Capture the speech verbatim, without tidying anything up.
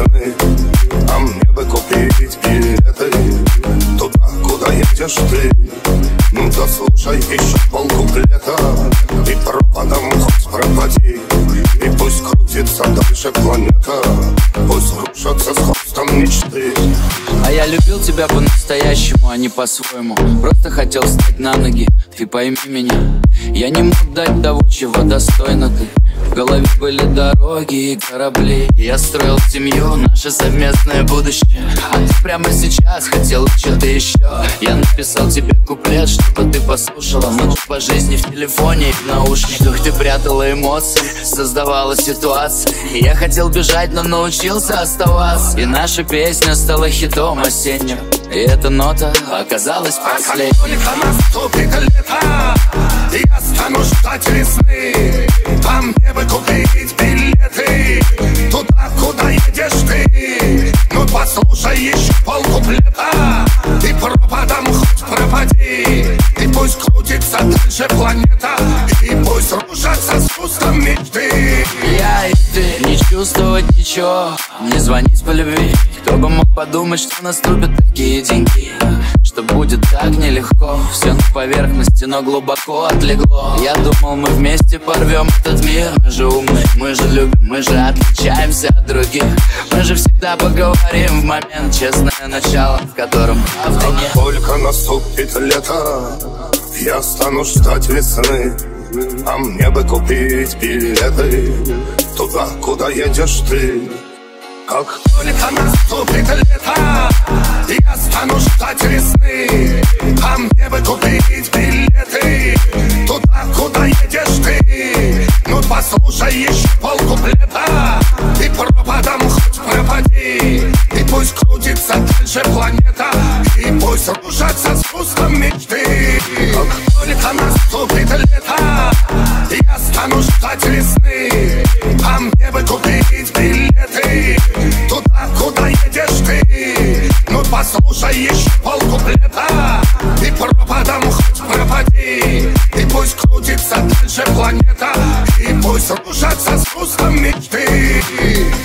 весны. А мне бы купить билеты туда, куда едешь ты. Ну да слушай еще полкуплета, и пропадом хоть пропади. И пусть крутится дальше планета, пусть рушатся с хвостом мечты. А я любил тебя по-настоящему, а не по-своему. Просто хотел встать на ноги, ты пойми меня. Я не мог дать того, чего достойна ты. В голове были дороги и корабли. Я строил семью, наше совместное будущее. А ты прямо сейчас хотел что-то еще. Я написал тебе куплет, чтобы ты послушала. Мы по жизни в телефоне и в наушниках. Ты прятала эмоции, создавала ситуации. Я хотел бежать, но научился оставаться. И наша песня стала хитом осенним. И эта нота оказалась последней. А как только наступит лето, я стану ждать весны. А мне бы купить билеты туда, куда едешь ты. Ну послушай еще полкуплета, и пропадом хоть пропади. И пусть крутится дальше планета, и пусть рушатся с хвостом мечты. Я и ты, не чувствовать ничего, не звонить по любви. Кто бы мог подумать, что наступят такие деньги, что будет так нелегко. Все на поверхности, но глубоко отлегло. Я думал, мы вместе порвем этот мир. Мы же умные, мы же любим, мы же отличаемся от других. Мы же всегда поговорим в момент, честное начало, в котором правды нет. Только наступит лето, я стану ждать весны. А мне бы купить билеты туда, куда едешь ты. Как только наступит лето, я стану ждать весны. А мне бы купить билеты туда, куда едешь ты. Ну послушай еще полкуплета, и пропадом хоть пропади. И пусть крутится дальше планета, и пусть рушатся с хвостом мечты. Как только наступит лето, я стану ждать весны. А мне бы купить билеты туда, куда едешь ты. Ну послушай еще полкуплета, и пропадом хоть пропади. И пусть крутится дальше планета, и пусть рушатся с хвостом мечты.